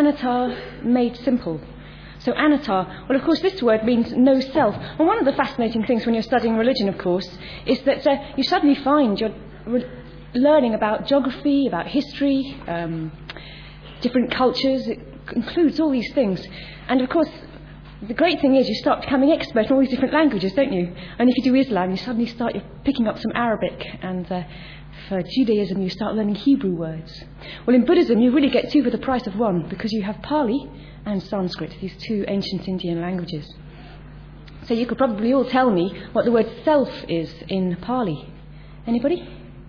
Anatar made simple. So anatar, well, of course, this word means no self. And one of the fascinating things when you're studying religion, of course, is that you suddenly find you're learning about geography, about history, different cultures. It includes all these things. And, of course, the great thing is you start becoming expert in all these different languages, don't you? And if you do Islam, you suddenly start picking up some Arabic. And for Judaism, you start learning Hebrew words. Well, in Buddhism, you really get two for the price of one, because you have Pali and Sanskrit, these two ancient Indian languages. So you could probably all tell me what the word self is in Pali. Anybody?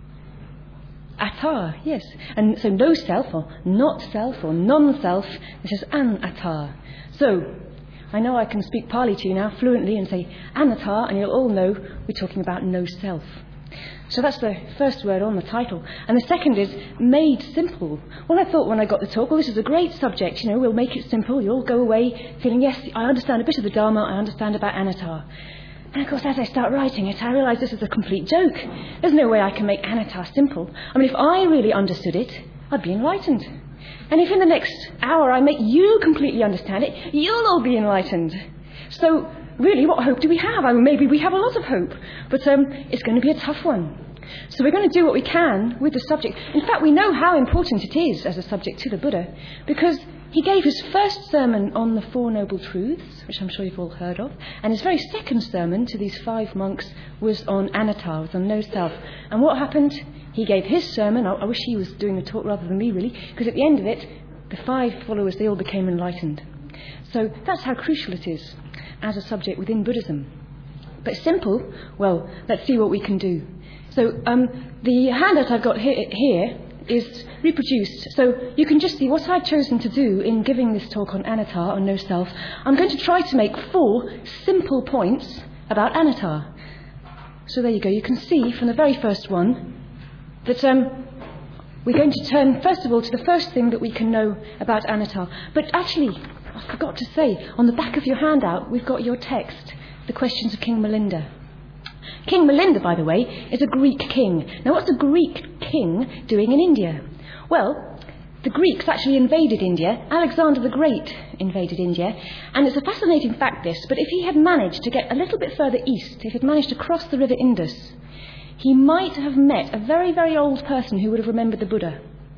Atar, yes. And so no self, or not self, or non-self, this is an-atar. So I know I can speak Pali to you now fluently and say anatar, and you'll all know we're talking about no self. So that's the first word on the title. And the second is made simple. Well, I thought when I got the talk, well, this is a great subject, we'll make it simple. You'll all go away feeling, yes, I understand a bit of the Dharma, I understand about anatar. And of course, as I start writing it, I realise this is a complete joke. There's no way I can make anatar simple. I mean, if I really understood it, I'd be enlightened. And if in the next hour I make you completely understand it, you'll all be enlightened. So really, what hope do we have? I mean, maybe we have a lot of hope, but it's going to be a tough one. So we're going to do what we can with the subject. In fact, we know how important it is as a subject to the Buddha, because he gave his first sermon on the Four Noble Truths, which I'm sure you've all heard of, and his very second sermon to these 5 monks was on anatar, was on no self. And what happened? He gave his sermon. I wish he was doing the talk rather than me, really, because at the end of it, the 5 followers, they all became enlightened. So that's how crucial it is as a subject within Buddhism. But simple, well, let's see what we can do. So the handout I've got here is reproduced. So you can just see what I've chosen to do in giving this talk on anatar, on no self. I'm going to try to make 4 simple points about anatar. So there you go. You can see from the very first one that we're going to turn, first of all, to the first thing that we can know about anatar. But actually, I forgot to say, on the back of your handout, we've got your text, The Questions of King Milinda. King Milinda, by the way, is a Greek king. Now, what's a Greek king doing in India? Well, the Greeks actually invaded India. Alexander the Great invaded India. And it's a fascinating fact, this, but if he had managed to get a little bit further east, if he'd managed to cross the river Indus, he might have met a very, very old person who would have remembered the Buddha.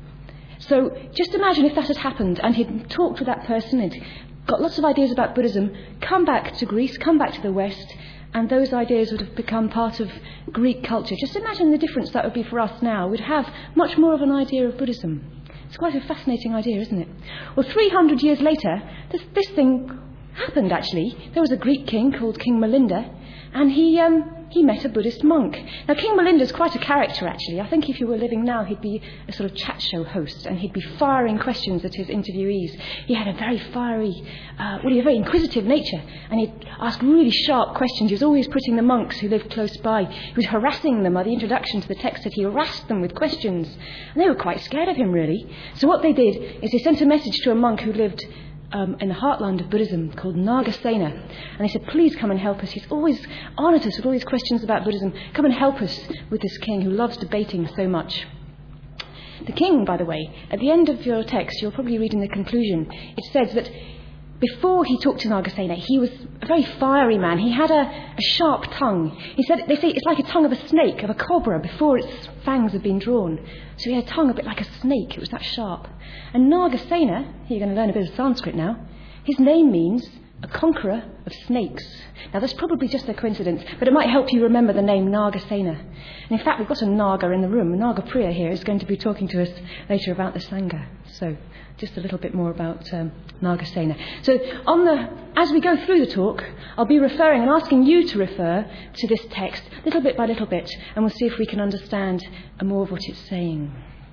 So just imagine if that had happened and he'd talked with that person and got lots of ideas about Buddhism, come back to Greece, come back to the West, and those ideas would have become part of Greek culture. Just imagine the difference that would be for us now. We'd have much more of an idea of Buddhism. It's quite a fascinating idea, isn't it? Well, 300 years later, this thing happened, actually. There was a Greek king called King Milinda, and he met a Buddhist monk. Now, King Milinda's quite a character, actually. I think if he were living now, he'd be a sort of chat show host, and he'd be firing questions at his interviewees. He had a very fiery, a very inquisitive nature, and he'd ask really sharp questions. He was always putting the monks who lived close by. He was harassing them. The introduction to the text said he harassed them with questions, and they were quite scared of him, really. So what they did is they sent a message to a monk who lived in the heartland of Buddhism called Nagasena, and they said, please come and help us. He's always honoured us with all these questions about Buddhism. Come and help us with this king who loves debating so much. The king, by the way, at the end of your text, you'll probably read in the conclusion, it says that before he talked to Nagasena, he was a very fiery man. He had a sharp tongue. They say it's like a tongue of a snake, of a cobra, before its fangs had been drawn. So he had a tongue a bit like a snake. It was that sharp. And Nagasena, you're going to learn a bit of Sanskrit now, his name means a conqueror of snakes. Now, that's probably just a coincidence, but it might help you remember the name Nagasena. And in fact, we've got a Naga in the room. Naga Priya here is going to be talking to us later about the Sangha. So just a little bit more about Nagasena. So as we go through the talk, I'll be referring and asking you to refer to this text little bit by little bit, and we'll see if we can understand more of what it's saying.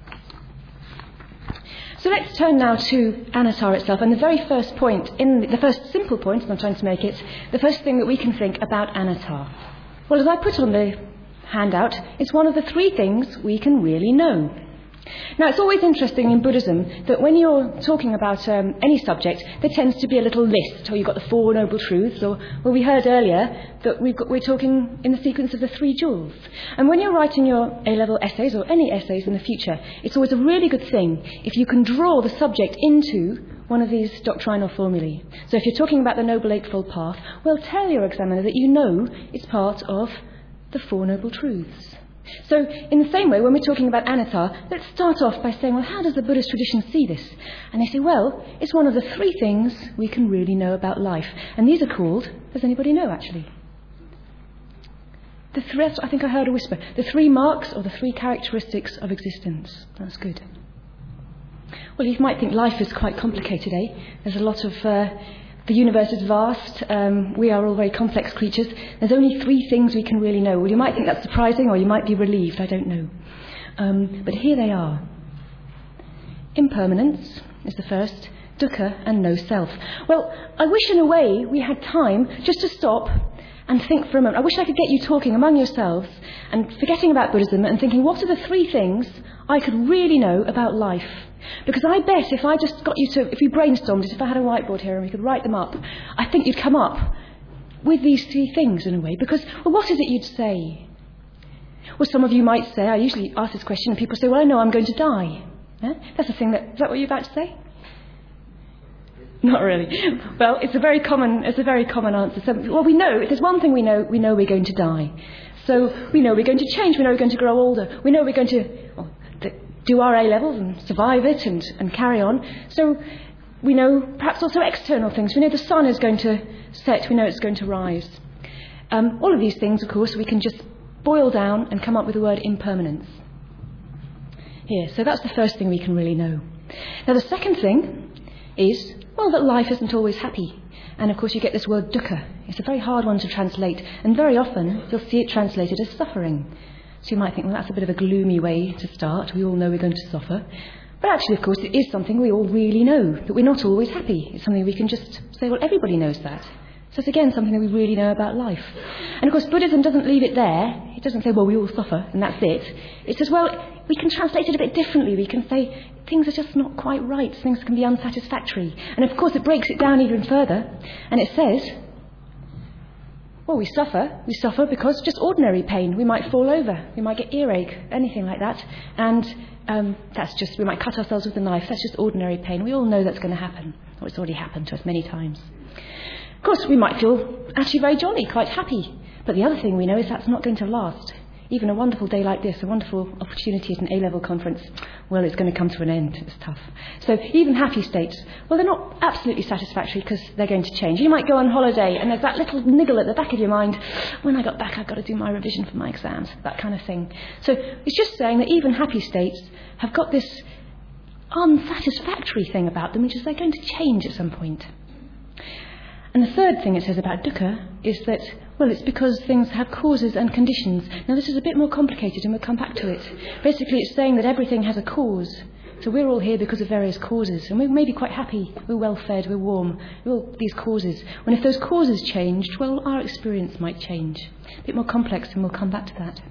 So let's turn now to anatar itself, and the very first point, the first simple point, as I'm trying to make it, the first thing that we can think about anatar. Well, as I put on the handout, it's one of the 3 things we can really know. Now, it's always interesting in Buddhism that when you're talking about any subject, there tends to be a little list, or you've got the Four Noble Truths, or well, we heard earlier that we're talking in the sequence of the 3 jewels. And when you're writing your A-level essays, or any essays in the future, it's always a really good thing if you can draw the subject into one of these doctrinal formulae. So if you're talking about the Noble Eightfold Path, well, tell your examiner that you know it's part of the Four Noble Truths. So in the same way, when we're talking about anatta, let's start off by saying, well, how does the Buddhist tradition see this? And they say, well, it's one of the three things we can really know about life. And these are called, does anybody know actually? I think I heard a whisper. The three marks or the three characteristics of existence. That's good. Well, you might think life is quite complicated, eh? There's a lot of... the universe is vast. We are all very complex creatures. There's only three things we can really know. Well, you might think that's surprising or you might be relieved. I don't know. But here they are. Impermanence is the first. Dukkha and no self. Well, I wish in a way we had time just to stop and think for a moment. I wish I could get you talking among yourselves and forgetting about Buddhism and thinking, what are the three things I could really know about life? Because I bet if I just got you to, if we brainstormed it, if I had a whiteboard here and we could write them up, I think you'd come up with these three things in a way. Because, well, what is it you'd say? Well, some of you might say, I usually ask this question and people say, well, I know I'm going to die. That's the thing is that what you're about to say? Not really. Well, it's a very common answer. So, well, we know, if there's one thing we know we're going to die. So we know we're going to change, we know we're going to grow older, we know we're going to do our A-levels and survive it and carry on. So we know perhaps also external things. We know the sun is going to set, we know it's going to rise. All of these things, of course, we can just boil down and come up with the word impermanence. Here, so that's the first thing we can really know. Now the second thing is, well, that life isn't always happy. And of course you get this word dukkha. It's a very hard one to translate, and very often you'll see it translated as suffering. So you might think, well, that's a bit of a gloomy way to start. We all know we're going to suffer. But actually, of course, it is something we all really know, that we're not always happy. It's something we can just say, well, everybody knows that. So it's again something that we really know about life. And of course, Buddhism doesn't leave it there. It doesn't say, well, we all suffer and that's it. It says, well, we can translate it a bit differently. We can say things are just not quite right. Things can be unsatisfactory. And of course, it breaks it down even further. And it says, well, we suffer because just ordinary pain. We might fall over, we might get earache, anything like that. And that's just, we might cut ourselves with a knife. That's just ordinary pain. We all know that's going to happen, or it's already happened to us many times. Of course, we might feel actually very jolly, quite happy. But the other thing we know is that's not going to last. Even a wonderful day like this, a wonderful opportunity at an A-level conference, well, it's going to come to an end. It's tough. So even happy states, well, they're not absolutely satisfactory because they're going to change. You might go on holiday and there's that little niggle at the back of your mind, when I got back, I've got to do my revision for my exams, that kind of thing. So it's just saying that even happy states have got this unsatisfactory thing about them, which is they're going to change at some point. And the third thing it says about dukkha is that, well, it's because things have causes and conditions. Now, this is a bit more complicated, and we'll come back to it. Basically, it's saying that everything has a cause. So we're all here because of various causes, and we may be quite happy, we're well-fed, we're warm, we're all these causes. When if those causes changed, well, our experience might change. A bit more complex, and we'll come back to that.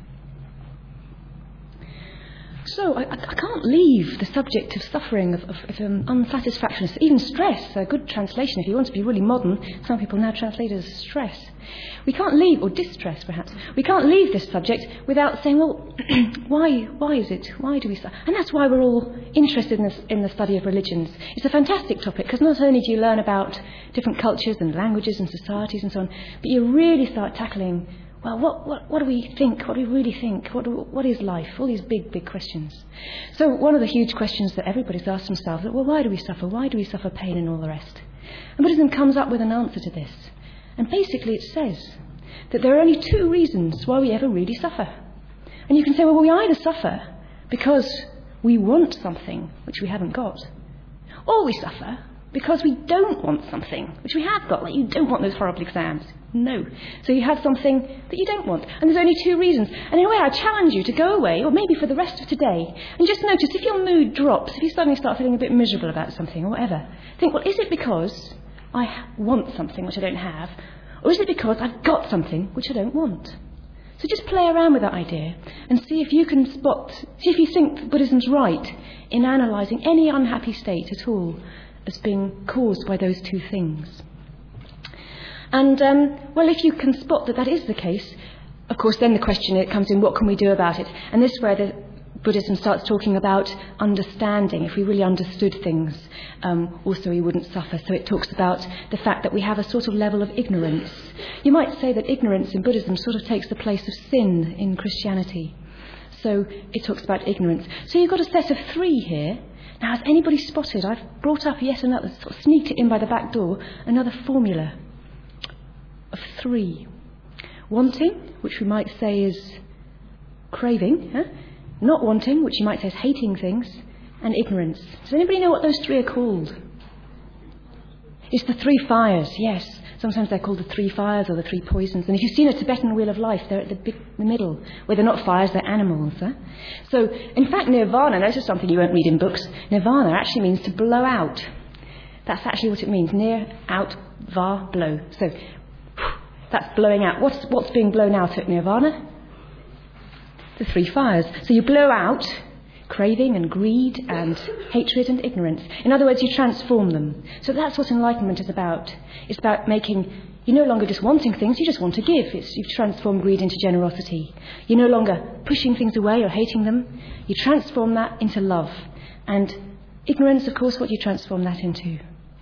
So I can't leave the subject of suffering, of unsatisfactoriness, even stress, a good translation. If you want to be really modern, some people now translate it as stress. We can't leave, or distress perhaps, we can't leave this subject without saying, well, why is it? Why do we suffer? And that's why we're all interested in the study of religions. It's a fantastic topic, because not only do you learn about different cultures and languages and societies and so on, but you really start tackling, well, what do we think? What do we really think? What is life? All these big questions. So one of the huge questions that everybody's asked themselves is, well, why do we suffer? Why do we suffer pain and all the rest? And Buddhism comes up with an answer to this. And basically it says that there are only two reasons why we ever really suffer. And you can say, well, we either suffer because we want something which we haven't got, or we suffer because we don't want something which we have got, like you don't want those horrible exams. No. So you have something that you don't want. And there's only two reasons. And in a way, I challenge you to go away, or maybe for the rest of today, and just notice if your mood drops, if you suddenly start feeling a bit miserable about something or whatever, think, well, is it because I want something which I don't have, or is it because I've got something which I don't want? So just play around with that idea and see if you can see if you think Buddhism's right in analysing any unhappy state at all as being caused by those two things. And, well, if you can spot that is the case, of course, then the question comes in, what can we do about it? And this is where the Buddhism starts talking about understanding. If we really understood things, also we wouldn't suffer. So it talks about the fact that we have a sort of level of ignorance. You might say that ignorance in Buddhism sort of takes the place of sin in Christianity. So it talks about ignorance. So you've got a set of 3 here. Now, has anybody spotted? I've brought up yet another, sort of sneaked it in by the back door, another formula of 3. Wanting, which we might say is craving. Not wanting, which you might say is hating things. And ignorance. Does anybody know what those 3 are called? It's the 3 fires, yes. Sometimes they're called the 3 fires or the 3 poisons. And if you've seen a Tibetan Wheel of Life, they're at the middle, where they're not fires, they're animals. So, in fact, nirvana, this is something you won't read in books, nirvana actually means to blow out. That's actually what it means. Nir, out, va, blow. So, that's blowing out. What's being blown out at nirvana? The 3 fires. So you blow out craving and greed and hatred and ignorance. In other words, you transform them. So that's what enlightenment is about. It's about making, you're no longer just wanting things, you just want to give. You've transformed greed into generosity. You're no longer pushing things away or hating them. You transform that into love. And ignorance, of course, what do you transform that into?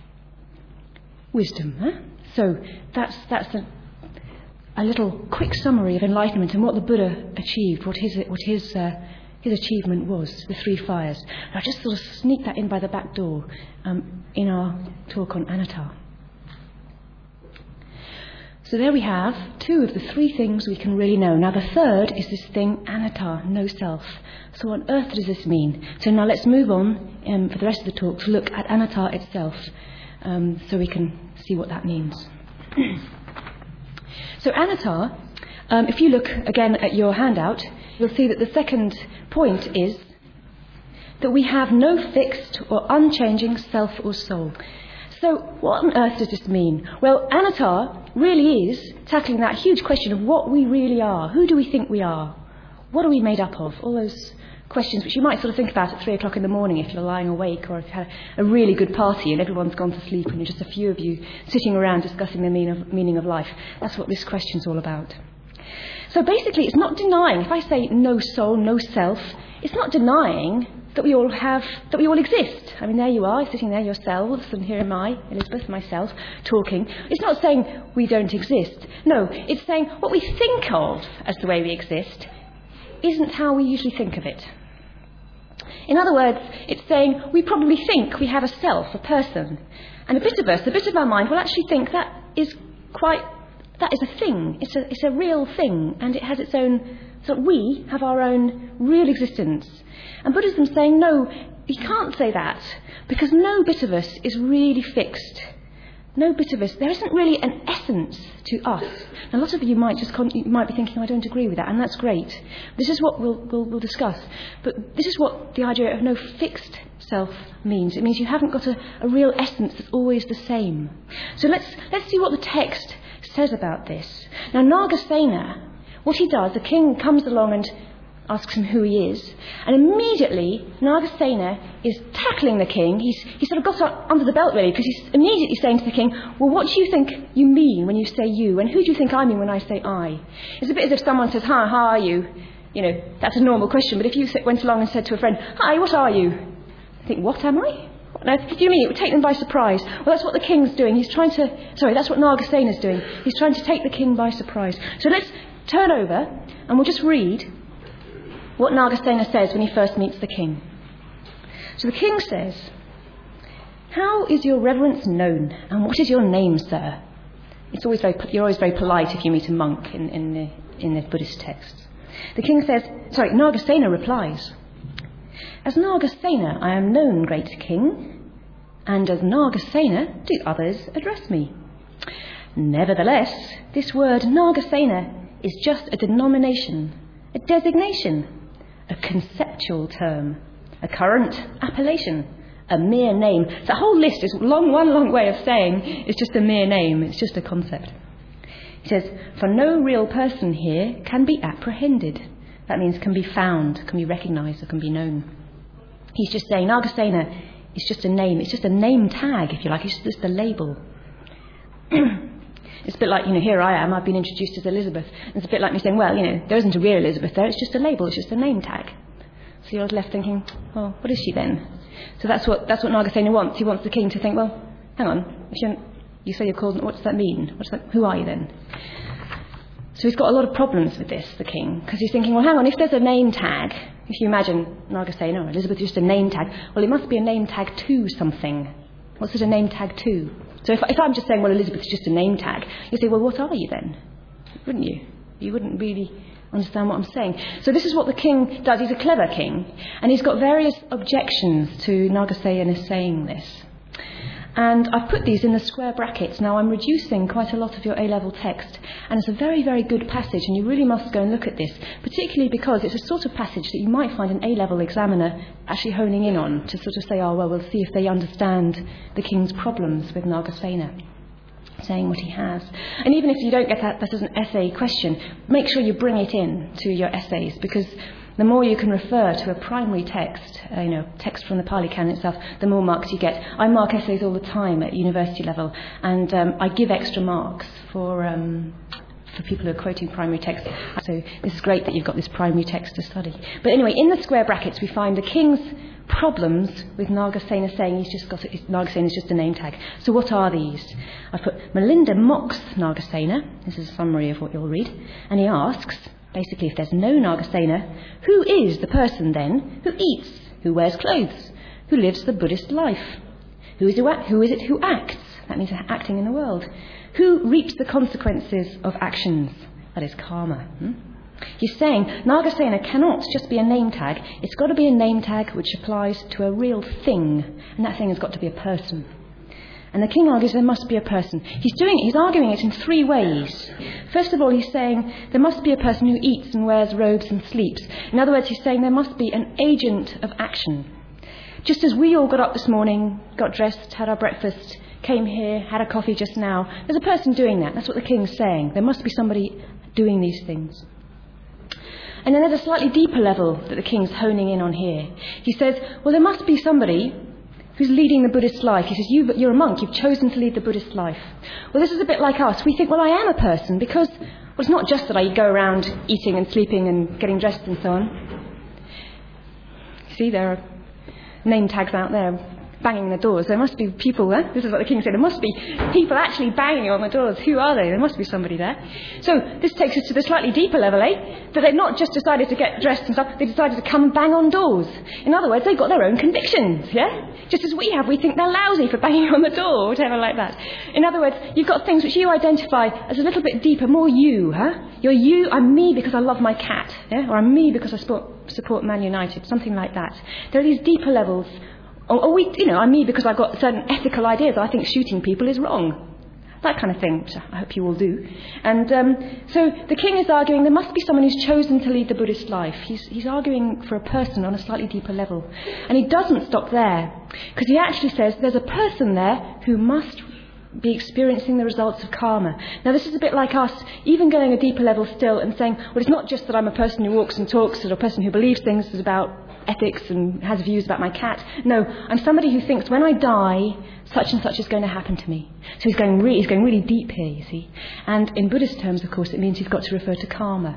Wisdom. So that's a little quick summary of enlightenment and what the Buddha achieved, what his achievement was, the 3 fires. And I just sort of sneaked that in by the back door in our talk on anatta. So there we have 2 of the 3 things we can really know. Now the third is this thing, anatta, no self. So what on earth does this mean? So now let's move on for the rest of the talk to look at anatta itself, so we can see what that means. So anatta, if you look again at your handout, you'll see that the second point is that we have no fixed or unchanging self or soul. So what on earth does this mean? Well, anatta really is tackling that huge question of what we really are. Who do we think we are? What are we made up of? All those questions which you might sort of think about at 3 o'clock in the morning if you're lying awake, or if you had a really good party and everyone's gone to sleep and you're just a few of you sitting around discussing the meaning of life. That's what this question's all about. So basically it's not denying, if I say no soul, no self, it's not denying that we all exist. I mean, there you are, sitting there yourselves, and here am I, Elizabeth, myself, talking. It's not saying we don't exist. No, it's saying what we think of as the way we exist isn't how we usually think of it. In other words, it's saying we probably think we have a self, a person, and a bit of our mind will actually think that is a thing. It's a real thing, and it has its own. So we have our own real existence. And Buddhism's saying no, you can't say that, because no bit of us is really fixed. No bit of us. There isn't really an essence to us. Now, a lot of you might be thinking, I don't agree with that, and that's great. This is what we'll discuss. But this is what the idea of no fixed self means. It means you haven't got a real essence that's always the same. So let's see what the text says about this. Now, Nagasena, what he does, the king comes along and asks him who he is, and immediately Nagasena is tackling the king. He's sort of got under the belt really, because he's immediately saying to the king, well, what do you think you mean when you say you, and who do you think I mean when I say I? It's a bit as if someone says, hi, how are you? You know, that's a normal question, but if you went along and said to a friend, hi, what are you? I think, what am I? Now, do you mean it would take them by surprise? Well, that's what the king's doing. That's what Nagasena's doing. He's trying to take the king by surprise. So let's turn over and we'll just read what Nagasena says when he first meets the king. So the king says, how is your reverence known, and what is your name, sir? You're always very polite if you meet a monk in the Buddhist texts. The king says, Nagasena replies, as Nagasena I am known, great king, and as Nagasena do others address me. Nevertheless, this word Nagasena is just a denomination, a designation, a conceptual term, a current appellation, a mere name. The whole list is one long way of saying it's just a mere name, it's just a concept. He says, for no real person here can be apprehended. That means can be found, can be recognised, or can be known. He's just saying Nagasena is just a name, it's just a name tag, if you like, it's just a label. It's a bit like, here I am, I've been introduced as Elizabeth. And it's a bit like me saying, well, there isn't a real Elizabeth there, it's just a label, it's just a name tag. So you're left thinking, well, what is she then? So that's what Nagasena wants. He wants the king to think, well, hang on, you say you're called, what does that mean? Who are you then? So he's got a lot of problems with this, the king, because he's thinking, well, hang on, if there's a name tag, if you imagine Nagasena or Elizabeth just a name tag, well, it must be a name tag to something. What's it a name tag to? So if I'm just saying, well, Elizabeth's just a name tag, you say, well, what are you then? Wouldn't you? You wouldn't really understand what I'm saying. So this is what the king does. He's a clever king, and he's got various objections to Nagasena saying this. And I've put these in the square brackets. Now, I'm reducing quite a lot of your A-level text, and it's a very, very good passage, and you really must go and look at this, particularly because it's a sort of passage that you might find an A-level examiner actually honing in on to sort of say, oh, well, we'll see if they understand the king's problems with Nagasena saying what he has. And even if you don't get that as an essay question, make sure you bring it in to your essays, because the more you can refer to a primary text, text from the Pali Canon itself, the more marks you get. I mark essays all the time at university level, and I give extra marks for people who are quoting primary text. So this is great that you've got this primary text to study. But anyway, in the square brackets we find the king's problems with Nagasena saying Nagasena's just a name tag. So what are these? I put, Melinda mocks Nagasena. This is a summary of what you'll read. And he asks, basically, if there's no Nagasena, who is the person then who eats, who wears clothes, who lives the Buddhist life? Who is it who acts? That means acting in the world. Who reaps the consequences of actions? That is karma. He's saying Nagasena cannot just be a name tag. It's got to be a name tag which applies to a real thing, and that thing has got to be a person. And the king argues there must be a person. He's arguing it in three ways. First of all, he's saying there must be a person who eats and wears robes and sleeps. In other words, he's saying there must be an agent of action. Just as we all got up this morning, got dressed, had our breakfast, came here, had a coffee just now, there's a person doing that. That's what the king's saying. There must be somebody doing these things. And then there's a slightly deeper level that the king's honing in on here. He says, well, there must be somebody who's leading the Buddhist life. He says, you're a monk, you've chosen to lead the Buddhist life. Well, this is a bit like us. We think, well, I am a person because, well, it's not just that I go around eating and sleeping and getting dressed and so on. See, there are name tags out there banging the doors. There must be people there. This is what the king said. There must be people actually banging on the doors. Who are they? There must be somebody there. So this takes us to the slightly deeper level, that they've not just decided to get dressed and stuff, they decided to come and bang on doors. In other words, they've got their own convictions, yeah? Just as we have, we think they're lousy for banging on the door, whatever like that. In other words, you've got things which you identify as a little bit deeper, more you, You're you, I'm me because I love my cat, yeah? Or I'm me because I support Man United, something like that. There are these deeper levels. Or I'm me because I've got certain ethical ideas. I think shooting people is wrong. That kind of thing, which I hope you all do. And so the king is arguing there must be someone who's chosen to lead the Buddhist life. He's arguing for a person on a slightly deeper level. And he doesn't stop there, because he actually says there's a person there who must be experiencing the results of karma. Now, this is a bit like us, even going a deeper level still and saying, well, it's not just that I'm a person who walks and talks or a person who believes things about ethics and has views about my cat. No, I'm somebody who thinks when I die, such and such is going to happen to me. So he's going really deep here, you see. And in Buddhist terms, of course, it means he's got to refer to karma.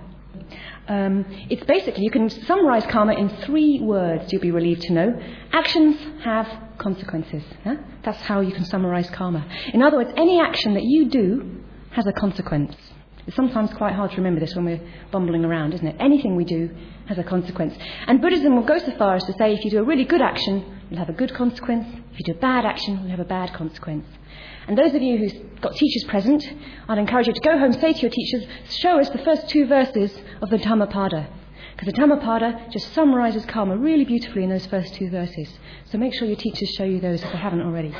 It's basically, you can summarise karma in 3 words, you'll be relieved to know. Actions have consequences. That's how you can summarise karma. In other words, any action that you do has a consequence. It's sometimes quite hard to remember this when we're bumbling around, isn't it? Anything we do has a consequence. And Buddhism will go so far as to say if you do a really good action, you'll have a good consequence. If you do a bad action, you'll have a bad consequence. And those of you who've got teachers present, I'd encourage you to go home, say to your teachers, show us the first 2 verses of the Dhammapada. Because the Dhammapada just summarises karma really beautifully in those first 2 verses. So make sure your teachers show you those if they haven't already.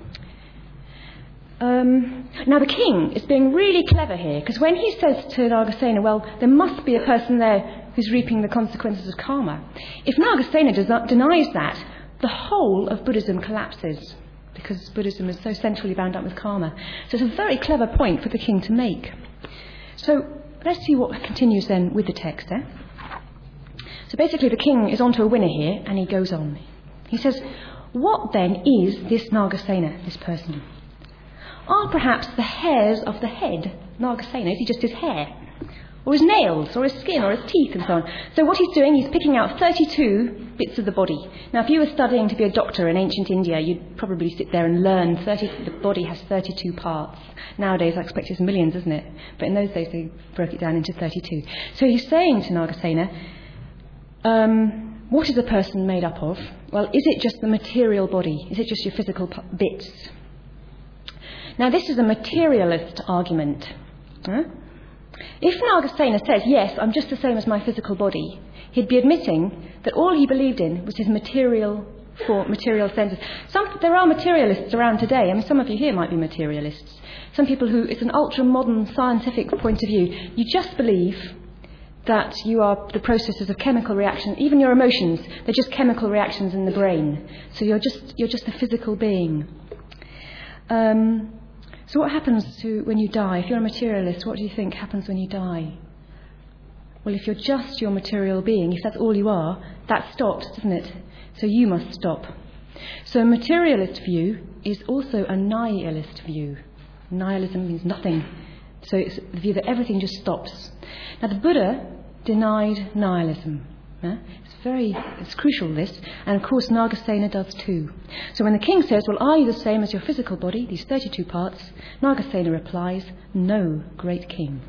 Now the king is being really clever here, because when he says to Nagasena, well, there must be a person there who's reaping the consequences of karma, if Nagasena denies that, the whole of Buddhism collapses, because Buddhism is so centrally bound up with karma. So it's a very clever point for the king to make. So let's see what continues then with the text. So basically the king is onto a winner here, and he goes on. He says, what then is this Nagasena, this person? Are perhaps the hairs of the head Nagasena? Is he just his hair? or his nails, or his skin, or his teeth, and so on. So what he's doing, he's picking out 32 bits of the body. Now, if you were studying to be a doctor in ancient India, you'd probably sit there and learn the body has 32 parts. Nowadays, I expect it's millions, isn't it? But in those days, they broke it down into 32. So he's saying to Nagasena, what is a person made up of? Well, is it just the material body? Is it just your physical bits? Now, this is a materialist argument. If Nagasena says, yes, I'm just the same as my physical body, he'd be admitting that all he believed in was his material senses. There are materialists around today. I mean, some of you here might be materialists. Some people who, it's an ultra-modern scientific point of view. You just believe that you are the processes of chemical reaction. Even your emotions, they're just chemical reactions in the brain. So you're just a physical being. So what happens when you die? If you're a materialist, what do you think happens when you die? Well, if you're just your material being, if that's all you are, that stops, doesn't it? So you must stop. So a materialist view is also a nihilist view. Nihilism means nothing. So it's the view that everything just stops. Now, the Buddha denied nihilism. It's crucial, this, and of course Nagasena does too. So when the king says, well, are you the same as your physical body, these 32 parts, Nagasena replies, no, great king.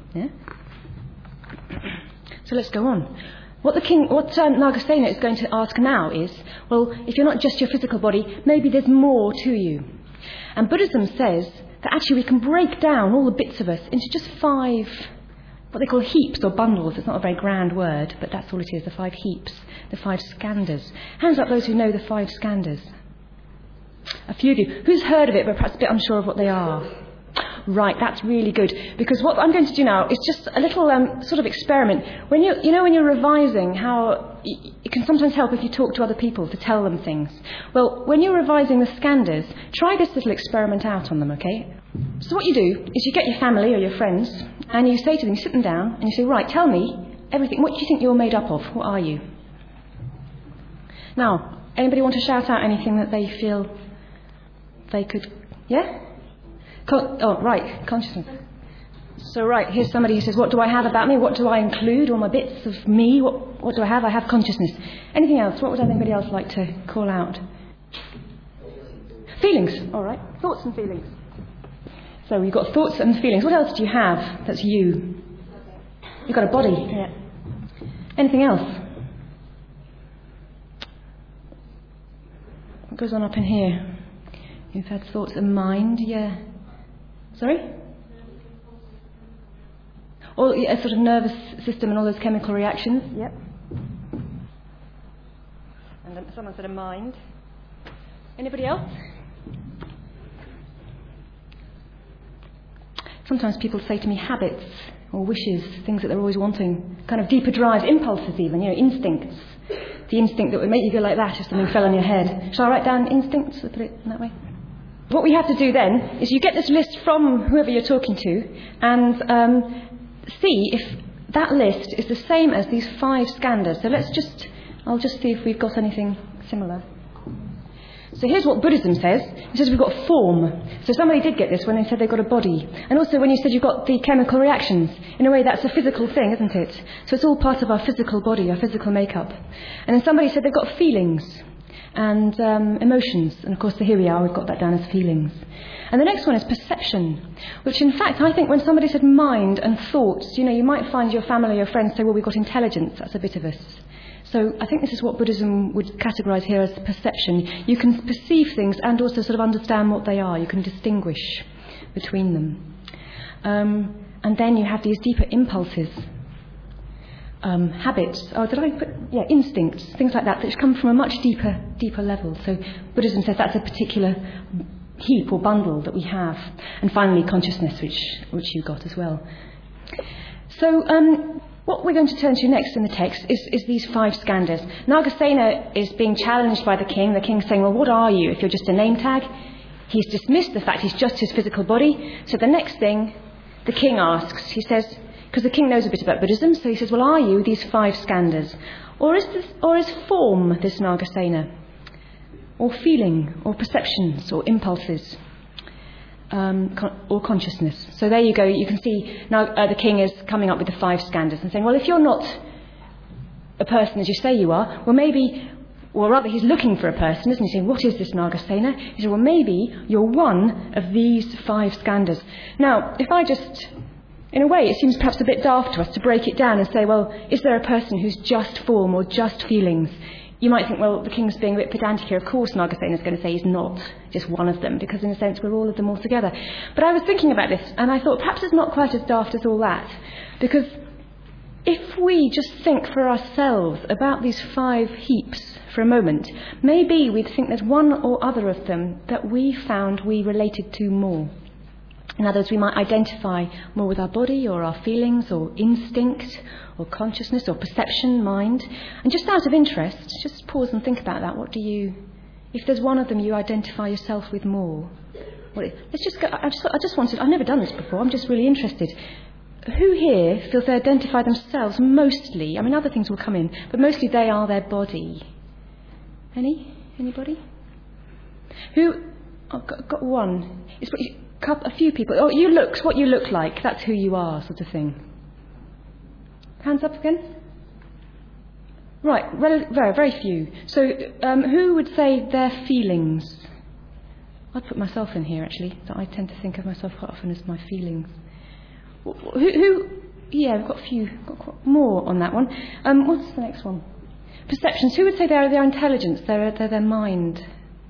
So let's go on. What Nagasena is going to ask now is, well, if you're not just your physical body, maybe there's more to you. And Buddhism says that actually we can break down all the bits of us into just 5, what they call heaps or bundles. It's not a very grand word, but that's all it is, the 5 heaps, the 5 skandhas. Hands up those who know the 5 skandhas. A few of you. Who's heard of it but perhaps a bit unsure of what they are? Right, that's really good. Because what I'm going to do now is just a little sort of experiment. When you're revising, how it can sometimes help if you talk to other people to tell them things. Well, when you're revising the skandhas, try this little experiment out on them, okay? So what you do is you get your family or your friends and you say to them, you sit them down and you say, right, tell me everything. What do you think you're made up of? What are you? Now, anybody want to shout out anything that they feel they could... Yeah? Consciousness. So, right, here's somebody who says, what do I have about me? What do I include? All my bits of me? What do I have? I have consciousness. Anything else? What would anybody else like to call out? Feelings. All right. Thoughts and feelings. So you've got thoughts and feelings. What else do you have that's you? You've got a body. Yeah. Anything else? What goes on up in here? You've had thoughts and mind. Yeah. Sorry? Or a sort of nervous system and all those chemical reactions. Yep. And then someone said a mind. Anybody else? Sometimes people say to me habits or wishes, things that they're always wanting, kind of deeper drives, impulses even, instincts. The instinct that would make you go like that if something fell on your head. Shall I write down instincts? Put it in that way. What we have to do then is you get this list from whoever you're talking to and see if that list is the same as these 5 skandhas. So I'll just see if we've got anything similar. So here's what Buddhism says. It says we've got form. So somebody did get this when they said they've got a body. And also when you said you've got the chemical reactions. In a way, that's a physical thing, isn't it? So it's all part of our physical body, our physical makeup. And then somebody said they've got feelings and emotions. And of course, here we are, we've got that down as feelings. And the next one is perception, which in fact, I think when somebody said mind and thoughts, you might find your family or your friends say, well, we've got intelligence, that's a bit of us. So I think this is what Buddhism would categorise here as perception. You can perceive things and also sort of understand what they are. You can distinguish between them. And then you have these deeper impulses, habits. Instincts, things like that come from a much deeper level. So Buddhism says that's a particular heap or bundle that we have. And finally, consciousness, which you got as well. So what we're going to turn to next in the text is these 5 skandhas. Nagasena is being challenged by the king. The king's saying, well, what are you if you're just a name tag? He's dismissed the fact he's just his physical body. So the next thing the king asks, he says, because the king knows a bit about Buddhism, so he says, well, are you these 5 skandhas? Or is form this Nagasena? Or feeling, or perceptions, or impulses? or consciousness. So there you go. You can see now the king is coming up with the 5 skandhas and saying, well, if you're not a person as you say you are, well, maybe, or rather he's looking for a person, isn't he? Saying, what is this Nagasena? He said, well, maybe you're one of these 5 skandhas. Now, if I just, in a way, it seems perhaps a bit daft to us to break it down and say, well, is there a person who's just form or just feelings? You might think, well, the king's being a bit pedantic here. Of course, Nagasena is going to say he's not just one of them, because in a sense we're all of them all together. But I was thinking about this, and I thought perhaps it's not quite as daft as all that, because if we just think for ourselves about these 5 heaps for a moment, maybe we'd think there's one or other of them that we found we related to more. In other words, we might identify more with our body or our feelings or instinct or consciousness or perception, mind. And just out of interest, just pause and think about that. What do you, if there's one of them you identify yourself with more? Let's just go, I've never done this before, I'm just really interested. Who here feels they identify themselves mostly, I mean other things will come in, but mostly they are their body? Anybody? Who, I've got one. A few people. Oh, what you look like, that's who you are, sort of thing. Hands up again. Right, very, very few. So, who would say their feelings? I'd put myself in here, actually. So I tend to think of myself quite often as my feelings. Who? Yeah, we've got a few. Got quite more on that one. What's the next one? Perceptions. Who would say they're their intelligence? They're their mind.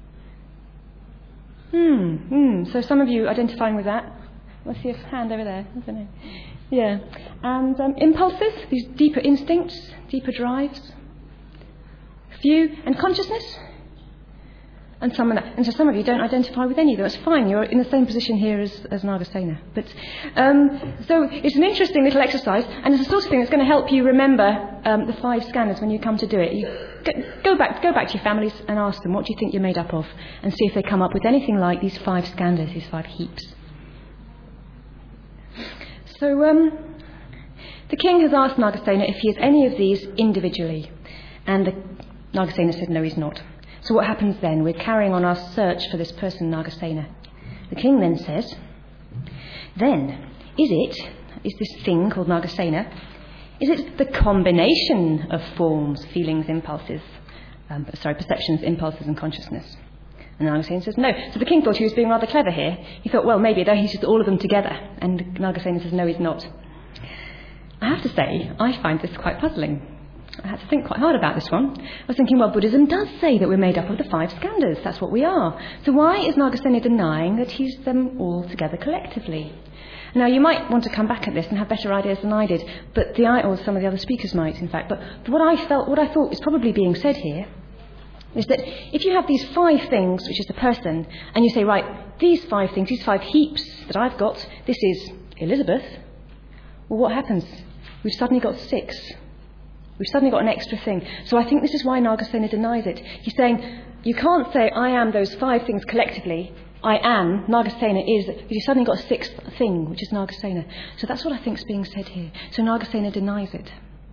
So some of you identifying with that. Let's see a hand over there. I don't know. Yeah. And impulses, these deeper instincts, deeper drives. Few. And consciousness. And so some of you don't identify with any of them. That's fine. You're in the same position here as Nagasena. But so it's an interesting little exercise, and it's the sort of thing that's going to help you remember the 5 skandhas when you come to do it. You go back to your families and ask them, what do you think you're made up of, and see if they come up with anything like these 5 skandhas, these 5 heaps. So the king has asked Nagasena if he has any of these individually, and Nagasena said no, he's not. So what happens then? We're carrying on our search for this person, Nagasena. The king then says, then, is this thing called Nagasena, is it the combination of forms, feelings, impulses, perceptions, impulses and consciousness? And Nagasena says no. So the king thought he was being rather clever here. He thought, well, maybe he's just all of them together. And Nagasena says no, he's not. I have to say, I find this quite puzzling. I had to think quite hard about this one. I was thinking, well, Buddhism does say that we're made up of the 5 skandhas. That's what we are. So why is Nagasena denying that he's them all together collectively? Now, you might want to come back at this and have better ideas than I did, or some of the other speakers might, in fact. But what I thought is probably being said here is that if you have these 5 things, which is the person, and you say, right, these 5 things, these 5 heaps that I've got, this is Elizabeth, well, what happens? We've suddenly got 6. We've suddenly got an extra thing. So I think this is why Nagasena denies it. He's saying, you can't say, I am those 5 things collectively. I am, Nagasena is, because you've suddenly got a 6th thing, which is Nagasena. So that's what I think is being said here. So Nagasena denies it.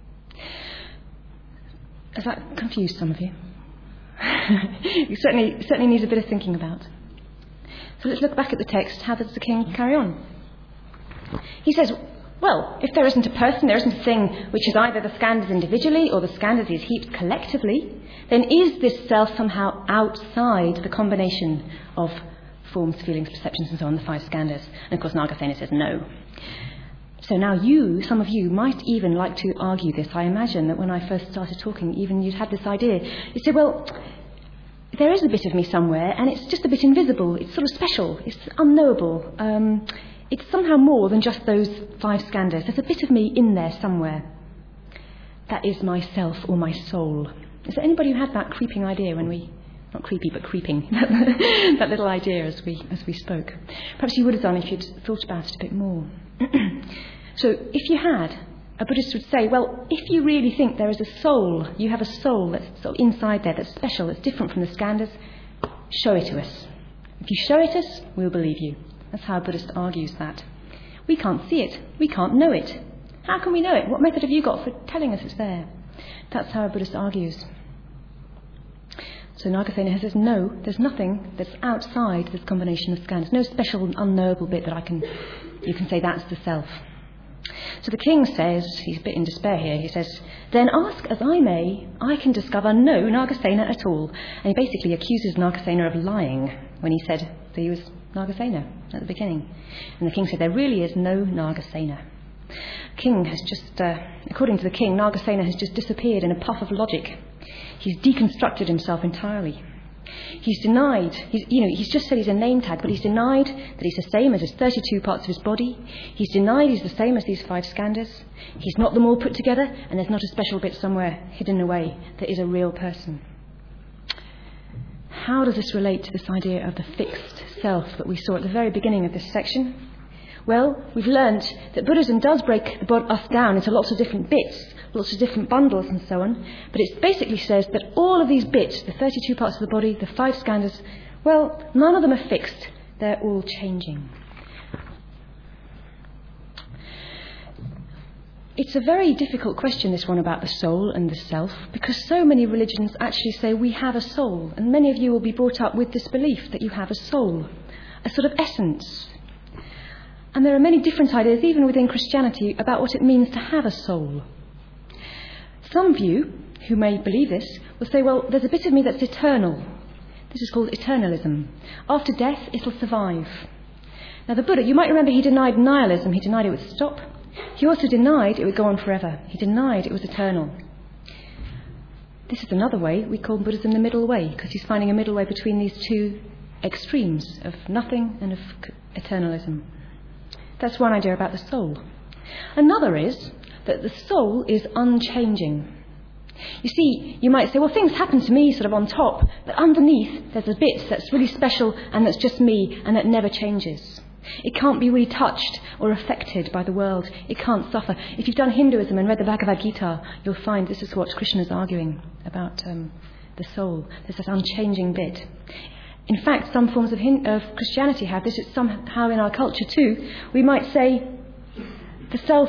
Has that confused some of you? It certainly needs a bit of thinking about. So let's look back at the text. How does the king carry on? He says, well, if there isn't a person, there isn't a thing which is either the skandhas individually or the skandhas, these heaps collectively, then is this self somehow outside the combination of forms, feelings, perceptions and so on, the 5 skandhas? And of course Nagasena says no. So now some of you might even like to argue this. I imagine that when I first started talking, even you'd had this idea. You say, well, there is a bit of me somewhere and it's just a bit invisible. It's sort of special. It's unknowable. It's somehow more than just those 5 skandhas. There's a bit of me in there somewhere. That is myself or my soul. Is there anybody who had that creeping idea when we... Not creepy, but creeping. That little idea as we spoke. Perhaps you would have done if you'd thought about it a bit more. So if you had, a Buddhist would say, well, if you really think there is a soul, you have a soul that's sort of inside there, that's special, that's different from the skandhas, show it to us. If you show it us, we'll believe you. That's how a Buddhist argues that. We can't see it. We can't know it. How can we know it? What method have you got for telling us it's there? That's how a Buddhist argues. So Nagasena says, no, there's nothing that's outside this combination of skandhas. No special unknowable bit that you can say that's the self. So the king says, he's a bit in despair here, he says, then ask as I may, I can discover no Nagasena at all. And he basically accuses Nagasena of lying when he said that he was Nagasena at the beginning. And the king said, there really is no Nagasena. King has just, according to the king, Nagasena has just disappeared in a puff of logic. He's deconstructed himself entirely. He's denied, he's just said he's a name tag, but he's denied that he's the same as his 32 parts of his body. He's denied he's the same as these 5 skandhas. He's not them all put together, and there's not a special bit somewhere hidden away that is a real person. How does this relate to this idea of the fixed self that we saw at the very beginning of this section? Well, we've learnt that Buddhism does break us down into lots of different bits, lots of different bundles and so on, but it basically says that all of these bits, the 32 parts of the body, the 5 skandhas, well, none of them are fixed, they're all changing. It's a very difficult question, this one about the soul and the self, because so many religions actually say we have a soul, and many of you will be brought up with this belief that you have a soul, a sort of essence. And there are many different ideas, even within Christianity, about what it means to have a soul. Some of you, who may believe this, will say, well, there's a bit of me that's eternal. This is called eternalism. After death, it'll survive. Now, the Buddha, you might remember he denied nihilism. He denied it would stop. He also denied it would go on forever. He denied it was eternal. This is another way. We call Buddhism the middle way, because he's finding a middle way between these two extremes of nothing and of eternalism. That's one idea about the soul. Another is that the soul is unchanging. You see, you might say, well, things happen to me sort of on top, but underneath there's a bit that's really special and that's just me and that never changes. It can't be really touched or affected by the world. It can't suffer. If you've done Hinduism and read the Bhagavad Gita, you'll find this is what Krishna's arguing about the soul. There's this unchanging bit. In fact, some forms of Christianity have this. It's somehow in our culture too. We might say the self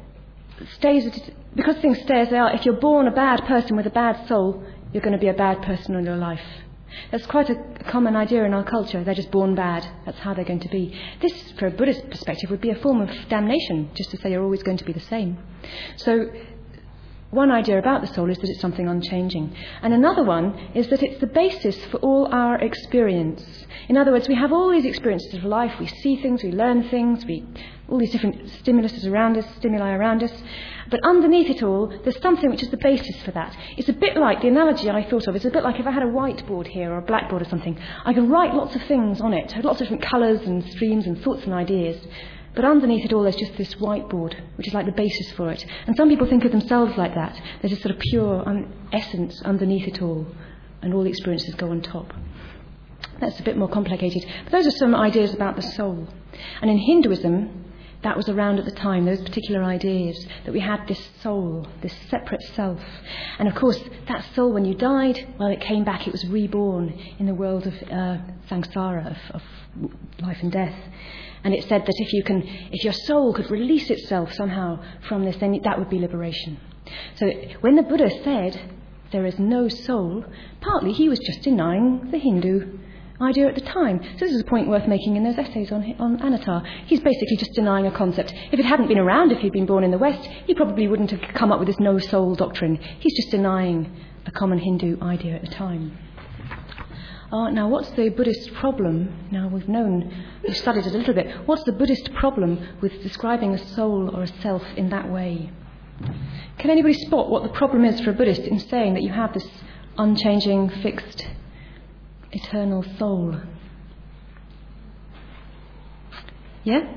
stays, because things stay as they are. If you're born a bad person with a bad soul, you're going to be a bad person in your life. That's quite a common idea in our culture. They're just born bad. That's how they're going to be. This, for a Buddhist perspective, would be a form of damnation, just to say you're always going to be the same. So one idea about the soul is that it's something unchanging. And another one is that it's the basis for all our experience. In other words, we have all these experiences of life. We see things, we learn things, all these different stimuli around us. But underneath it all, there's something which is the basis for that. It's a bit like, the analogy I thought of, it's a bit like if I had a whiteboard here or a blackboard or something. I could write lots of things on it, lots of different colours and streams and thoughts and ideas. But underneath it all, there's just this whiteboard, which is like the basis for it. And some people think of themselves like that. There's this sort of pure essence underneath it all, and all the experiences go on top. That's a bit more complicated. But those are some ideas about the soul. And in Hinduism, that was around at the time, those particular ideas, that we had this soul, this separate self. And of course, that soul, when you died, well, it came back, it was reborn in the world of samsara, of life and death. And it said that if your soul could release itself somehow from this, then that would be liberation. So when the Buddha said there is no soul, partly he was just denying the Hindu idea at the time. So this is a point worth making in those essays on Anatta. He's basically just denying a concept. If it hadn't been around, if he'd been born in the West, he probably wouldn't have come up with this no soul doctrine. He's just denying a common Hindu idea at the time. Now, what's the Buddhist problem? Now, we've studied it a little bit. What's the Buddhist problem with describing a soul or a self in that way? Can anybody spot what the problem is for a Buddhist in saying that you have this unchanging, fixed, eternal soul? Yeah?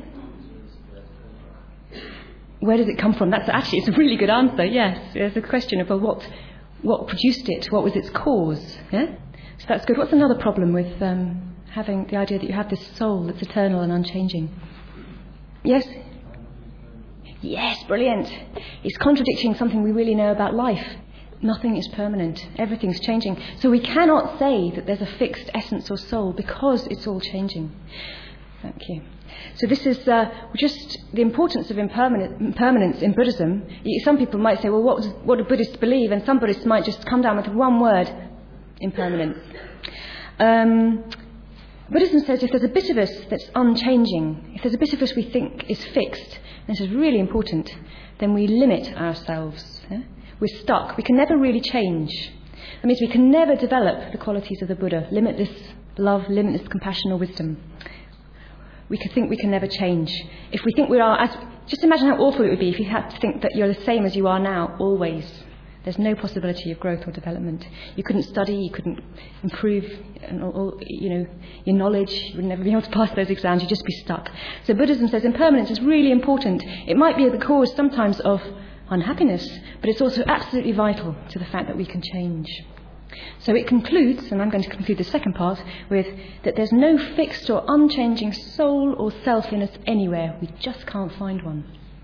Where does it come from? It's a really good answer, yes. There's a question of, well, what produced it? What was its cause? Yeah? So that's good. What's another problem with having the idea that you have this soul that's eternal and unchanging? Yes? Yes, brilliant. It's contradicting something we really know about life. Nothing is permanent. Everything's changing. So we cannot say that there's a fixed essence or soul because it's all changing. Thank you. So this is just the importance of impermanence in Buddhism. Some people might say, well, what do Buddhists believe? And some Buddhists might just come down with one word: impermanence. Buddhism says if there's a bit of us that's unchanging, if there's a bit of us we think is fixed, and this is really important, then we limit ourselves. Yeah? We're stuck. We can never really change. That means we can never develop the qualities of the Buddha, limitless love, limitless compassion or wisdom. We could think we can never change. If we think we are, just imagine how awful it would be if you had to think that you're the same as you are now, always. There's no possibility of growth or development. You couldn't study, you couldn't improve your knowledge, you would never be able to pass those exams, you'd just be stuck. So Buddhism says impermanence is really important. It might be the cause sometimes of unhappiness, but it's also absolutely vital to the fact that we can change. So it concludes, and I'm going to conclude the second part, with that there's no fixed or unchanging soul or self in us anywhere. We just can't find one.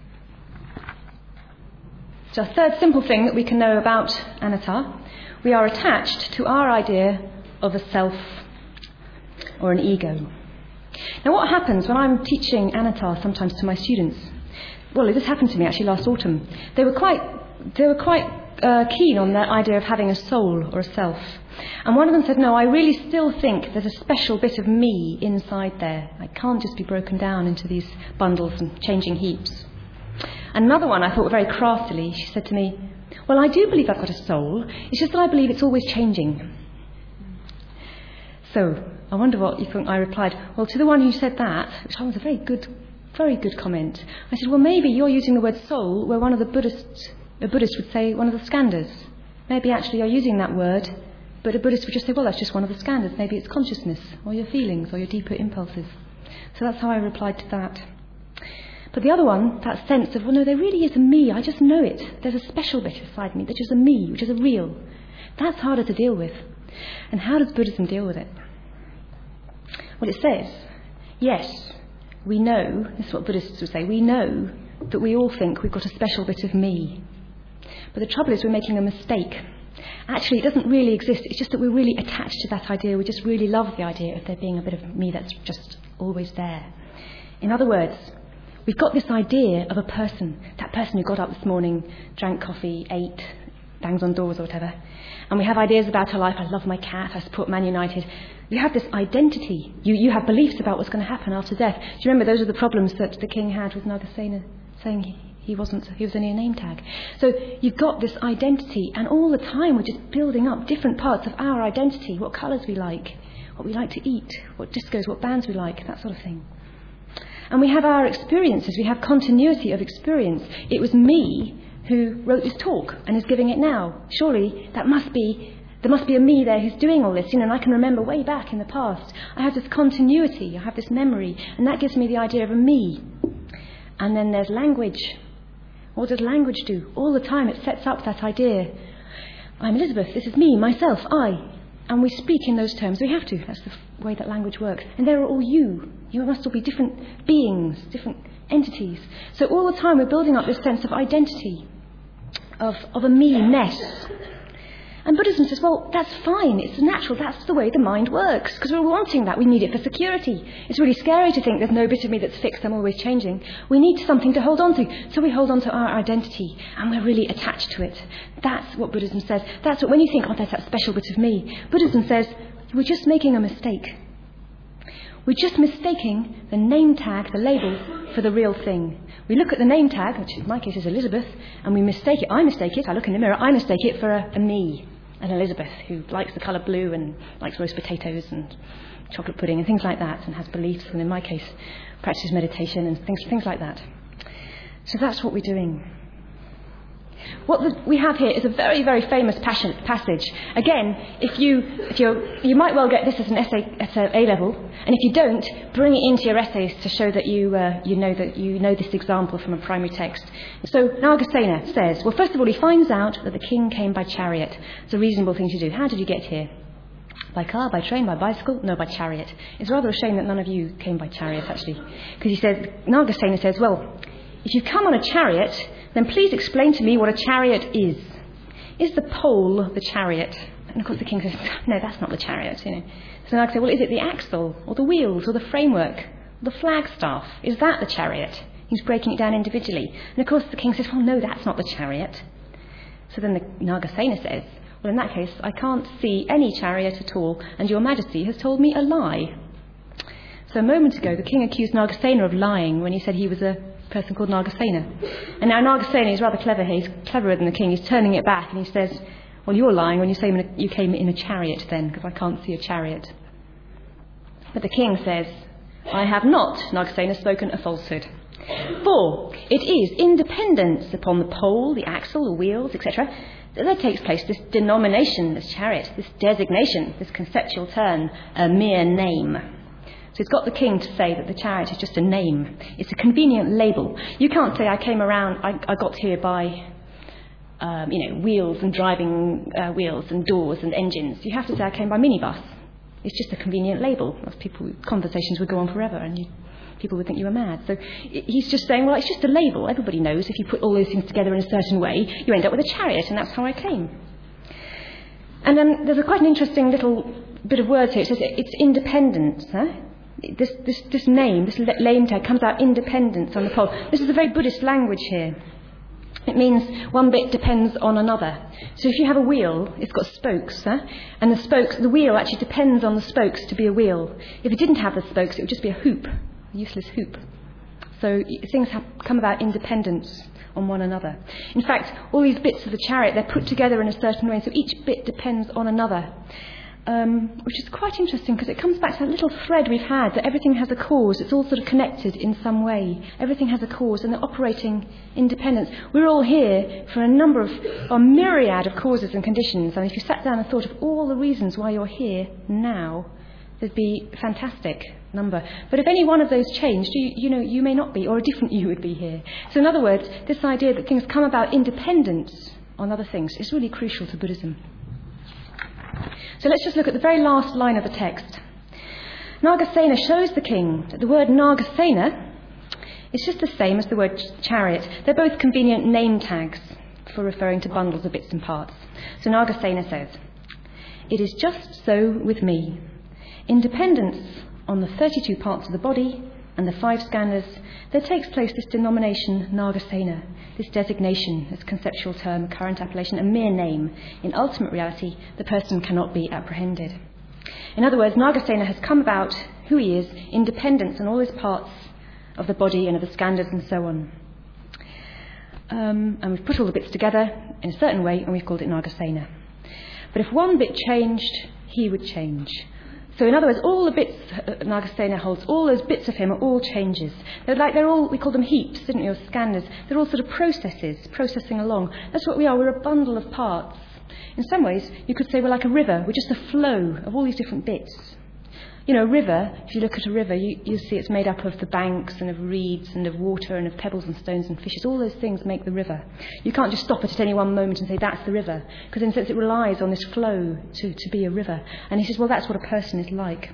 So a third simple thing that we can know about anatta, we are attached to our idea of a self or an ego. Now what happens when I'm teaching anatta sometimes to my students? Well, this happened to me actually last autumn. They were quite keen on that idea of having a soul or a self. And one of them said, no, I really still think there's a special bit of me inside there. I can't just be broken down into these bundles and changing heaps. Another one I thought very craftily, she said to me, well, I do believe I've got a soul. It's just that I believe it's always changing. So I wonder what you think I replied. Well, to the one who said that, which was a very good comment, I said, well, maybe you're using the word soul where a Buddhist would say one of the skandhas. Maybe actually you're using that word, but a Buddhist would just say, well, that's just one of the skandhas. Maybe it's consciousness or your feelings or your deeper impulses. So that's how I replied to that. But the other one, that sense of, well, no, there really is a me. I just know it. There's a special bit inside me, which is a me, which is a real. That's harder to deal with. And how does Buddhism deal with it? Well, it says, yes, we know, this is what Buddhists would say, we know that we all think we've got a special bit of me. But the trouble is we're making a mistake. Actually, it doesn't really exist. It's just that we're really attached to that idea. We just really love the idea of there being a bit of me that's just always there. In other words, we've got this idea of a person, that person who got up this morning, drank coffee, ate, bangs on doors or whatever. And we have ideas about her life. I love my cat. I support Man United. You have this identity. You have beliefs about what's going to happen after death. Do you remember those are the problems that the king had with Nagasena, saying he was only a name tag. So you've got this identity, and all the time we're just building up different parts of our identity, what colours we like, what we like to eat, what discos, what bands we like, that sort of thing. And we have our experiences, we have continuity of experience. It was me who wrote this talk and is giving it now. Surely there must be a me there who's doing all this, and I can remember way back in the past. I have this continuity, I have this memory, and that gives me the idea of a me. And then there's language. What does language do? All the time it sets up that idea. I'm Elizabeth, this is me, myself, I. And we speak in those terms. We have to. That's the way that language works. And there are all you. You must all be different beings, different entities. So all the time we're building up this sense of identity, of a me-ness. And Buddhism says, well, that's fine. It's natural. That's the way the mind works. Because we're wanting that. We need it for security. It's really scary to think there's no bit of me that's fixed. I'm always changing. We need something to hold on to. So we hold on to our identity. And we're really attached to it. That's what Buddhism says. That's what, when you think, oh, there's that special bit of me. Buddhism says, we're just making a mistake. We're just mistaking the name tag, the label, for the real thing. We look at the name tag, which in my case is Elizabeth, and we mistake it. I mistake it. I look in the mirror. I mistake it for a me. An Elizabeth who likes the colour blue and likes roast potatoes and chocolate pudding and things like that, and has beliefs, and in my case practices meditation and things like that. So that's what we're doing. What we have here is a very, very famous passage. Again, if you might well get this as an essay at A level, and if you don't, bring it into your essays to show that you know this example from a primary text. So Nagasena says, well, first of all, he finds out that the king came by chariot. It's a reasonable thing to do. How did you get here? By car, by train, by bicycle? No, by chariot. It's rather a shame that none of you came by chariot, actually, because Nagasena says, well, if you come on a chariot, then please explain to me what a chariot is. Is the pole the chariot? And of course the king says, no, that's not the chariot. So I say, well, is it the axle or the wheels or the framework or the flagstaff? Is that the chariot? He's breaking it down individually. And of course the king says, well, no, that's not the chariot. So then the Nagasena says, Well, in that case, I can't see any chariot at all, and your majesty has told me a lie. So a moment ago, the king accused Nagasena of lying when he said he was a person called Nagasena. And now Nagasena is rather clever here. He's cleverer than the king. He's turning it back, and he says, well, you're lying when you say you came in a chariot then, because I can't see a chariot. But the king says, I have not, Nagasena, spoken a falsehood. For it is in dependence upon the pole, the axle, the wheels, etc., that there takes place this denomination, this chariot, this designation, this conceptual term, a mere name. So it's got the king to say that the chariot is just a name. It's a convenient label. You can't say I came around, I got here by, wheels and driving wheels and doors and engines. You have to say I came by minibus. It's just a convenient label. Conversations would go on forever, and people would think you were mad. So he's just saying, well, it's just a label. Everybody knows if you put all those things together in a certain way, you end up with a chariot, and that's how I came. And then there's quite an interesting little bit of words here. It says it's independence. Huh? This name, this lame tag, comes out independence on the pole. This is a very Buddhist language here. It means one bit depends on another. So if you have a wheel, it's got spokes, and the wheel actually depends on the spokes to be a wheel. If it didn't have the spokes, it would just be a hoop, a useless hoop. So things come about independence on one another. In fact, all these bits of the chariot, they're put together in a certain way, so each bit depends on another. Which is quite interesting because it comes back to that little thread we've had, that everything has a cause. It's all sort of connected in some way. Everything has a cause and they're operating independence. We're all here for a myriad of causes and conditions. And if you sat down and thought of all the reasons why you're here now, there'd be a fantastic number. But if any one of those changed, you may not be, or a different you would be here. So in other words, this idea that things come about independence on other things is really crucial to Buddhism. So let's just look at the very last line of the text. Nagasena shows the king that the word Nagasena is just the same as the word chariot. They're both convenient name tags for referring to bundles of bits and parts. So Nagasena says, it is just so with me. In dependence on the 32 parts of the body and the 5 skandhas, there takes place this denomination Nagasena, this designation, this conceptual term, current appellation, a mere name. In ultimate reality, the person cannot be apprehended. In other words, Nagasena has come about who he is in dependence on all his parts of the body and of the skandhas and so on. And we've put all the bits together in a certain way and we've called it Nagasena. But if one bit changed, he would change. So in other words, all the bits Nagasena holds, all those bits of him are all changes. They're all, we call them heaps, didn't we, or skandhas. They're all sort of processing along. That's what we are. We're a bundle of parts. In some ways, you could say we're like a river. We're just a flow of all these different bits. A river, if you look at a river, you'll see it's made up of the banks and of reeds and of water and of pebbles and stones and fishes. All those things make the river. You can't just stop it at any one moment and say, that's the river. Because in a sense it relies on this flow to be a river. And he says, well, that's what a person is like.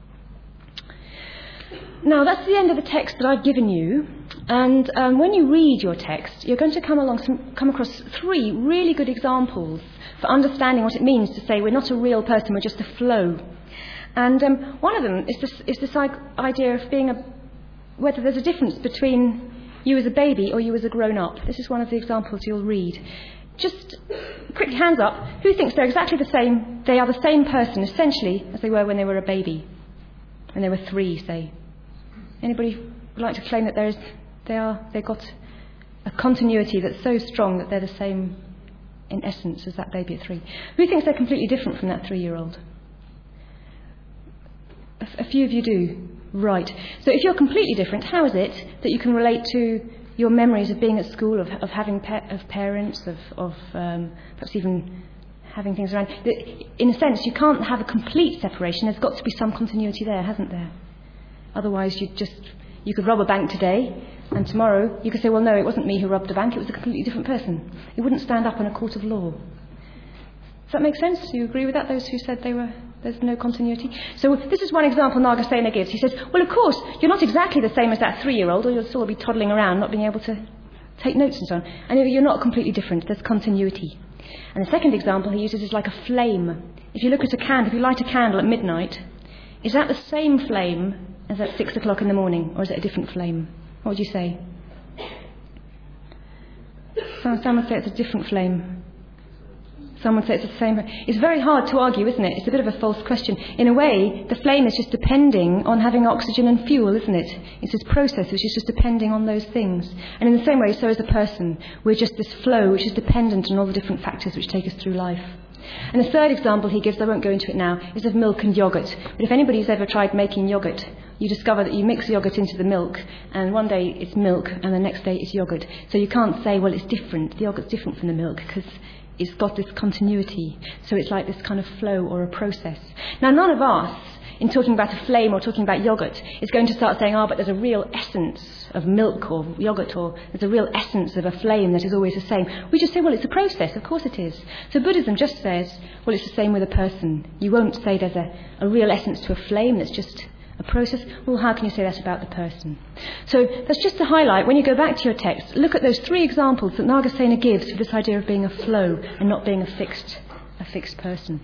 Now, that's the end of the text that I've given you. And when you read your text, you're going to come across 3 really good examples for understanding what it means to say we're not a real person, we're just a flow. And one of them is this idea of whether there's a difference between you as a baby or you as a grown-up. This is one of the examples you'll read. Just quick hands up. Who thinks they're exactly the same? They are the same person, essentially, as they were when they were a baby, when they were 3, say. Anybody would like to claim that they've got a continuity that's so strong that they're the same in essence as that baby at 3? Who thinks they're completely different from that 3-year-old? A few of you do. Right. So if you're completely different, how is it that you can relate to your memories of being at school, of having of parents, of perhaps even having things around? In a sense, you can't have a complete separation. There's got to be some continuity there, hasn't there? Otherwise, you could rob a bank today, and tomorrow you could say, well, no, it wasn't me who robbed the bank, it was a completely different person. It wouldn't stand up in a court of law. Does that make sense? Do you agree with that, those who said there's no continuity? So this is one example Nagasena gives. He says, well, of course, you're not exactly the same as that 3-year-old, or you'll still be toddling around, not being able to take notes and so on. And you're not completely different. There's continuity. And the second example he uses is like a flame. If you look at a candle, if you light a candle at midnight, is that the same flame as at 6 o'clock in the morning, or is it a different flame? What would you say? Some would say it's a different flame. Some would say it's the same. It's very hard to argue, isn't it? It's a bit of a false question. In a way, the flame is just depending on having oxygen and fuel, isn't it? It's this process which is just depending on those things. And in the same way, so is a person. We're just this flow which is dependent on all the different factors which take us through life. And the third example he gives, I won't go into it now, is of milk and yoghurt. But if anybody's ever tried making yoghurt, you discover that you mix yoghurt into the milk, and one day it's milk, and the next day it's yoghurt. So you can't say, well, it's different. The yoghurt's different from the milk, because it's got this continuity. So it's like this kind of flow or a process. Now, none of us, in talking about a flame or talking about yoghurt, is going to start saying, but there's a real essence of milk or yoghurt, or there's a real essence of a flame that is always the same. We just say, well, it's a process. Of course it is. So Buddhism just says, well, it's the same with a person. You won't say there's a real essence to a flame that's just a process. Well, how can you say that about the person? So that's just to highlight, when you go back to your text, look at those 3 examples that Nagasena gives for this idea of being a flow and not being a fixed person.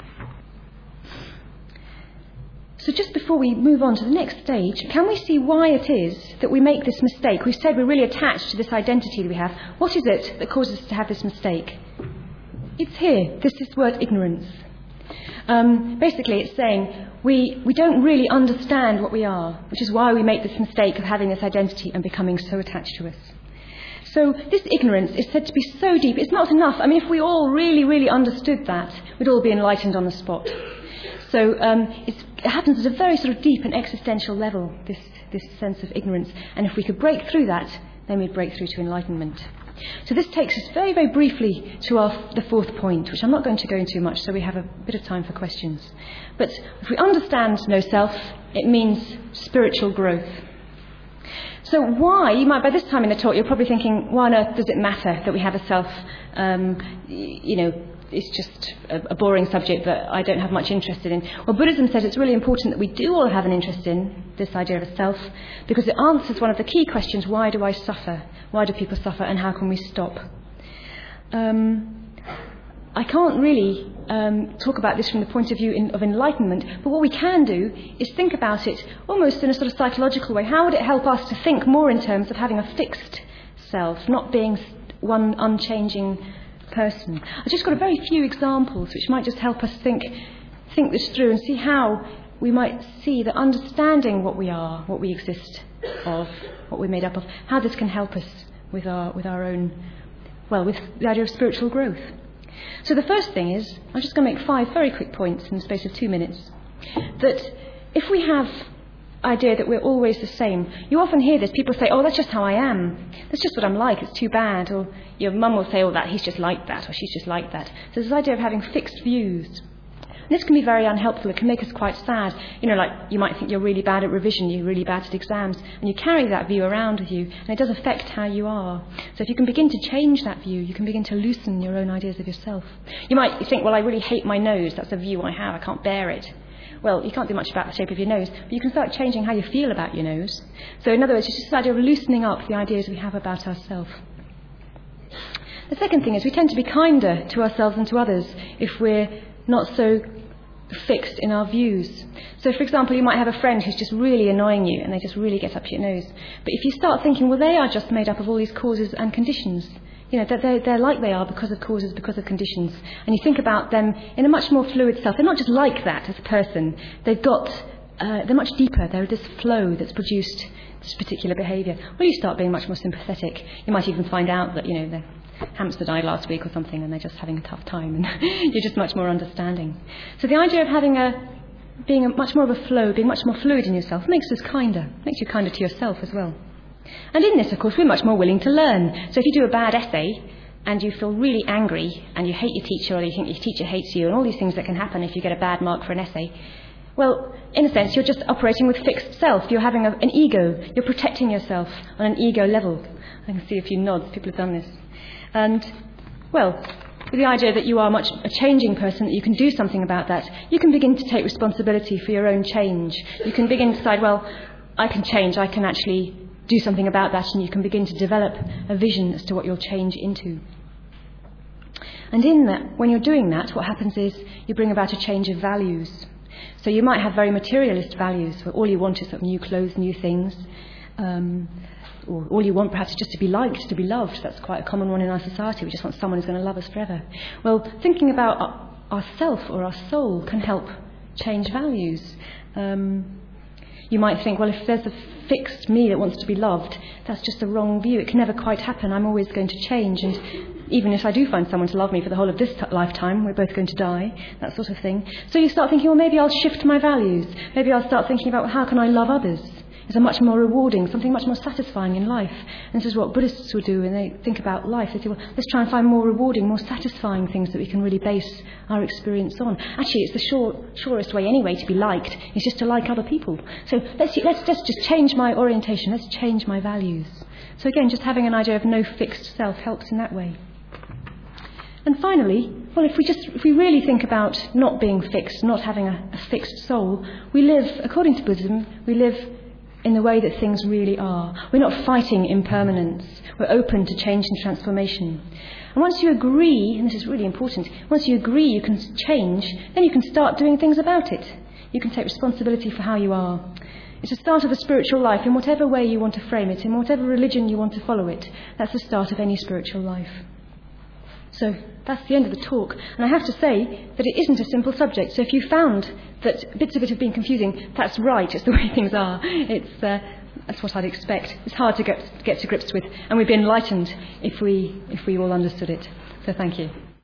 So just before we move on to the next stage, can we see why it is that we make this mistake? We've said we're really attached to this identity that we have. What is it that causes us to have this mistake? It's here. This is the word ignorance. Basically, it's saying we don't really understand what we are, which is why we make this mistake of having this identity and becoming so attached to us. So this ignorance is said to be so deep, it's not enough. I mean, if we all really, really understood that, we'd all be enlightened on the spot. So it happens at a very sort of deep and existential level, this sense of ignorance. And if we could break through that, then we'd break through to enlightenment. So this takes us very, very briefly to the 4th point, which I'm not going to go into much, so we have a bit of time for questions. But if we understand no self, it means spiritual growth. So why, you might, by this time in the talk, you're probably thinking, why on earth does it matter that we have a self? It's just a boring subject that I don't have much interest in. Well, Buddhism says it's really important that we do all have an interest in this idea of a self, because it answers one of the key questions: why do I suffer? Why do people suffer, and how can we stop? I can't really talk about this from the point of view of enlightenment, but what we can do is think about it almost in a sort of psychological way. How would it help us to think more in terms of having a fixed self, not being one unchanging person? I've just got a very few examples which might just help us think this through and see how we might see that understanding what we are, what we exist of, what we're made up of, how this can help us with our own, with the idea of spiritual growth. So the first thing is, I'm just going to make 5 very quick points in the space of 2 minutes, that if we have idea that we're always the same. You often hear this, people say, that's just how I am. That's just what I'm like, it's too bad. Or your mum will say, that he's just like that, or she's just like that. So this idea of having fixed views. And this can be very unhelpful, it can make us quite sad. Like you might think you're really bad at revision, you're really bad at exams, and you carry that view around with you, and it does affect how you are. So if you can begin to change that view, you can begin to loosen your own ideas of yourself. You might think, I really hate my nose, that's a view I have, I can't bear it. Well, you can't do much about the shape of your nose, but you can start changing how you feel about your nose. So in other words, it's just this idea of loosening up the ideas we have about ourselves. The second thing is we tend to be kinder to ourselves and to others if we're not so fixed in our views. So for example, you might have a friend who's just really annoying you and they just really get up your nose. But if you start thinking, they are just made up of all these causes and conditions, that they're like they are because of causes, because of conditions. And you think about them in a much more fluid self. They're not just like that as a person. They're much deeper. They're this flow that's produced this particular behaviour. Well, you start being much more sympathetic. You might even find out that, the hamster died last week or something and they're just having a tough time and you're just much more understanding. So the idea of being much more of a flow, being much more fluid in yourself makes us kinder, makes you kinder to yourself as well. And in this, of course, we're much more willing to learn. So if you do a bad essay and you feel really angry and you hate your teacher or you think your teacher hates you and all these things that can happen if you get a bad mark for an essay, well, in a sense, you're just operating with fixed self. You're having an ego. You're protecting yourself on an ego level. I can see a few nods. People have done this. And, with the idea that you are a changing person, that you can do something about that, you can begin to take responsibility for your own change. You can begin to decide, I can change. I can actually do something about that, and you can begin to develop a vision as to what you'll change into. And in that, when you're doing that, what happens is you bring about a change of values. So you might have very materialist values, where all you want is sort of new clothes, new things, or all you want perhaps is just to be liked, to be loved. That's quite a common one in our society. We just want someone who's going to love us forever. Well, thinking about ourself or our soul can help change values. You might think, well, if there's a fixed me that wants to be loved, that's just the wrong view. It can never quite happen. I'm always going to change. And even if I do find someone to love me for the whole of this lifetime, we're both going to die, that sort of thing. So you start thinking, well, maybe I'll shift my values. Maybe I'll start thinking about how can I love others. It's a much more rewarding, something much more satisfying in life. And this is what Buddhists will do when they think about life. They say, well, let's try and find more rewarding, more satisfying things that we can really base our experience on. Actually, it's the surest way anyway to be liked, is just to like other people. So let's just change my orientation, let's change my values. So again, just having an idea of no fixed self helps in that way. And finally, well, if we really think about not being fixed, not having a fixed soul, we live, according to Buddhism, we live in the way that things really are. We're not fighting impermanence. We're open to change and transformation. And once you agree, and this is really important, once you agree you can change, then you can start doing things about it. You can take responsibility for how you are. It's the start of a spiritual life in whatever way you want to frame it, in whatever religion you want to follow it. That's the start of any spiritual life. So that's the end of the talk. And I have to say that it isn't a simple subject. So if you found that bits of it have been confusing, that's right. It's the way things are. That's what I'd expect. It's hard to get to grips with. And we'd be enlightened if we all understood it. So thank you.